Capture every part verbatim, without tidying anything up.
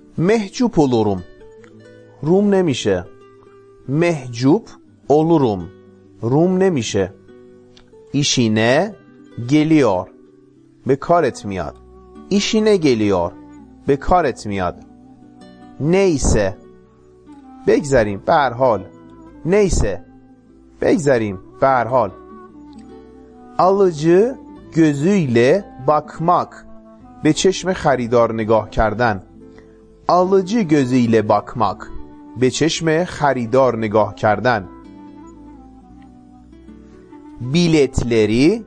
Mehcup olurum. روم نمیشه. Mehcup olurum. روم نمیشه. İşine geliyor. به کارت میاد. İşine geliyor. به کارت میاد. Neyse. بگذاریم به هر حال. Neyse. بگذاریم به هر حال. Alıcı gözüyle bakmak. به چشم خریدار نگاه کردن. Alıcı gözüyle bakmak. به چشم خریدار نگاه کردن. Biletleri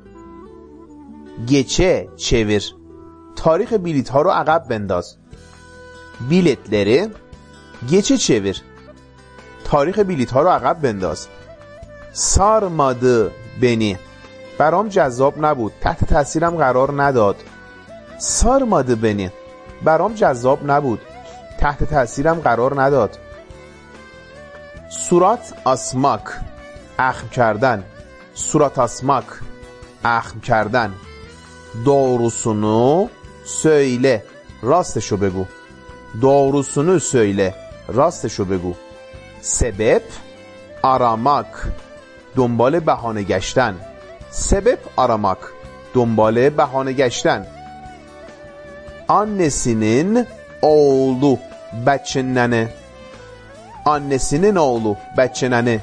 geçe çevir. تاریخ بلیط ها رو عقب بنداز. Biletleri geçe çevir. تاریخ بلیط ها رو عقب بنداز. Sarmadı beni. برام جذاب نبود. تحت تاثیرم قرار نداد. Sarmadı beni. برام جذاب نبود. تحت تاثیرم قرار نداد. Surat asmak. اخم کردن. Surat asmak. اخم کردن. Doğrusunu söyle. راستشو بگو. Doğrusunu söyle. راستشو بگو. Sebep aramak. دنبال بهانه گشتن. Sebep aramak. دنبال بهانه گشتن. Annesinin oğlu. بچه ننه. Annesinin oğlu. بچه ننه.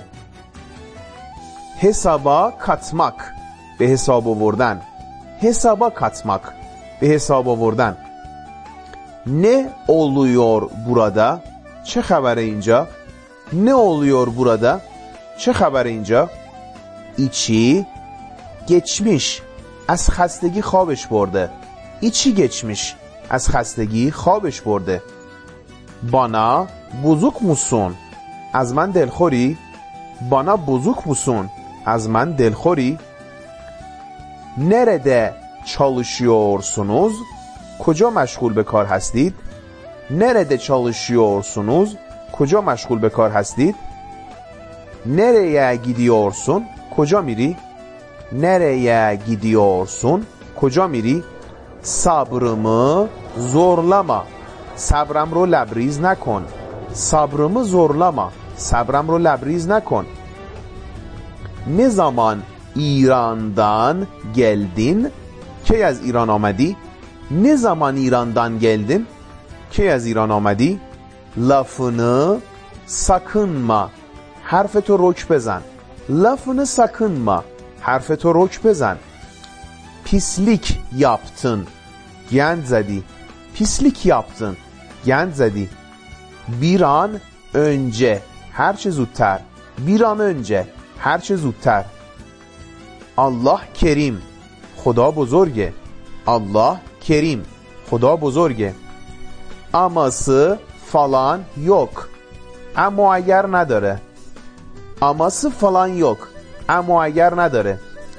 Hesaba katmak. به حساب آوردن. Hesaba katmak. به حساب آوردن. Ne oluyor burada? چه خبره اینجا؟ Ne oluyor burada? چه خبره اینجا؟ içi geçmiş. از خستگی خوابش برده. içi geçmiş. از خستگی خوابش برده. bana bozuk musun? از من دلخوری؟ bana bozuk musun? از من دلخوری؟ nerede çalışıyorsunuz? کجا مشغول به کار هستید؟ nerede çalışıyorsunuz? کجا مشغول به کار هستید؟ nereye gidiyorsun? کجا میری؟ nereye gidiyorsun? کجا میری؟ sabrımı zorlama. صبرم رو لبریز نکن. sabrımı zorlama. صبرم رو لبریز نکن. ne zaman İran'dan geldin? کی از ایران آمدی؟ ne zaman İran'dan geldin? کی از ایران آمدی؟ lafını sakınma. حرفتو رک بزن. lafını sakınma. حرفتو رک بزن. pislik yaptın. گند زدی. pislik yaptın. گند زدی. bir an önce. هر چه زودتر. bir an önce. هر چه زودتر. Allah kerim. خدا بزرگه. Allah kerim. خدا بزرگه. aması falan yok. اما اگر نداره. aması falan yok. اما اگر نداره.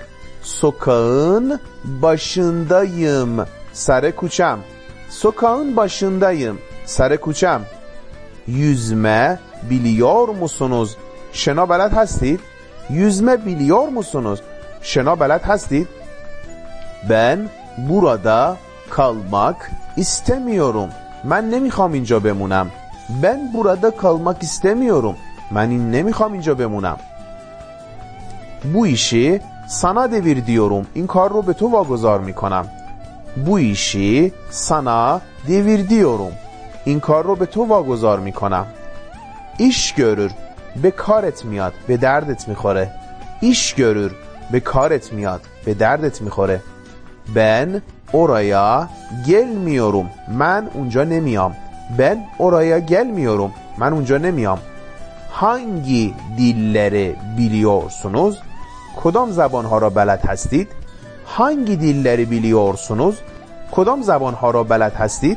sokağın başındayım. سر کوچم. sokağın başındayım. سر کوچم. yüzme biliyor musunuz? شنا بلد هستید؟ yüzme biliyor musunuz? شنا بلد هستید؟ ben burada kalmak istemiyorum. من نمیخوام اینجا بمونم. ben burada kalmak istemiyorum. من این نمیخوام اینجا بمونم. bu işi sana devir diyorum. این کار رو به تو واگذار میکنم. bu işi sana devir diyorum. این کار رو به تو واگذار میکنم. iş görür. به کارت میاد. به دردت میخوره. iş görür. به کارت میاد. به دردت میخوره. ben oraya gelmiyorum. من اونجا نمیام. ben oraya gelmiyorum. من اونجا نمیام. hangi dilleri biliyorsunuz? کدام زبانها را بلد هستید؟ hangi dilleri biliyorsunuz? کدام زبانها را بلد هستید؟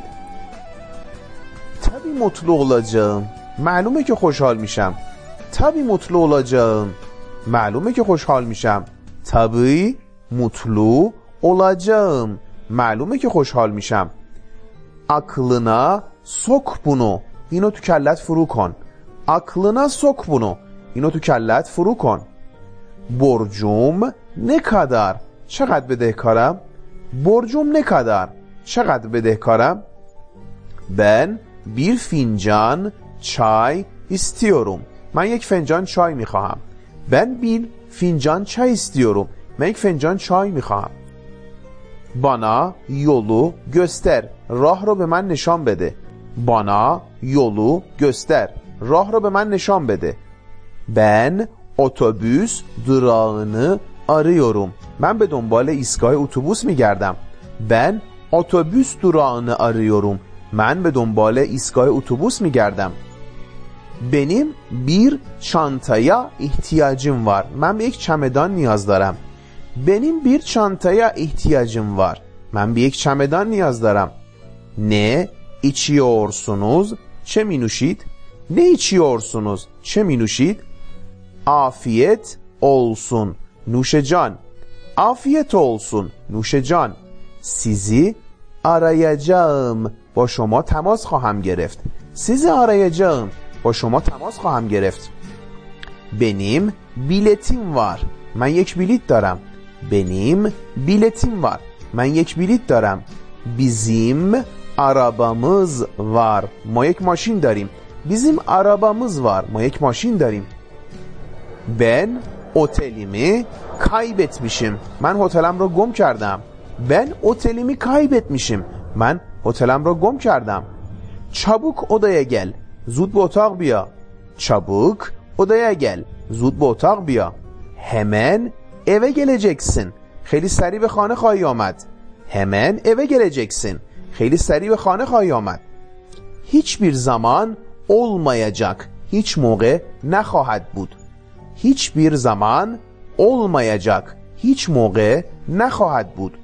tabii mutlu olacağım. معلومه که خوشحال میشم. tabii mutlu olacağım. معلومه که خوشحال میشم. tabii mutlu olacağım. معلومه که خوشحال میشم. aklına sok bunu. اینو تو کلت فرو کن. aklına sok bunu. اینو تو کلت فرو کن. borcum ne kadar؟ چقدر بدهکارم؟ borcum ne kadar؟ چقدر بدهکارم؟ ben bir fincan çay istiyorum. من یک فنجان چای میخواهم. Ben bir fincan çay istiyorum. من یک فنجان çay میخواهم. Bana yolu göster. راه رو به من نشان بده. Bana yolu göster. راه رو به من نشان بده. Ben otobüs durağını arıyorum. Ben به دنبال ایستگاه اتوبوس میگردم. Ben otobüs durağını arıyorum. من به دنبال ایستگاه اتوبوس میگردم. Benim bir çantaya ihtiyacım var. من به یک چمدان نیاز دارم. Benim bir çantaya ihtiyacım var. من به یک چمدان نیاز دارم. Ne içiyorsunuz? چه می نوشید؟ Ne içiyorsunuz? چه می نوشید؟ Afiyet olsun. نوش جان. Afiyet olsun. نوش جان. Sizi arayacağım. با شما تماس خواهم گرفت. Sizi arayacağım. با شما تماس خواهم گرفت. Benim biletim var. من یک بلیط دارم. Benim biletim var. من یک بلیط دارم. Bizim arabamız var. ما یک ماشین داریم. Bizim arabamız var. ما یک ماشین داریم. Ben otelimi kaybetmişim. من هتلم رو گم کردم. Ben otelimi kaybetmişim. من هتلم رو گم کردم. Çabuk odaya gel. زود به اتاق بیا. Çabuk odaya gel. زود به اتاق بیا. Hemen eve geleceksin. خیلی سریع به خانه خواهی آمد. Hemen eve geleceksin. خیلی سریع به خانه خواهی آمد. hiçbir zaman olmayacak. hiç موقع نخواهد بود. hiçbir zaman olmayacak. hiç موقع نخواهد بود.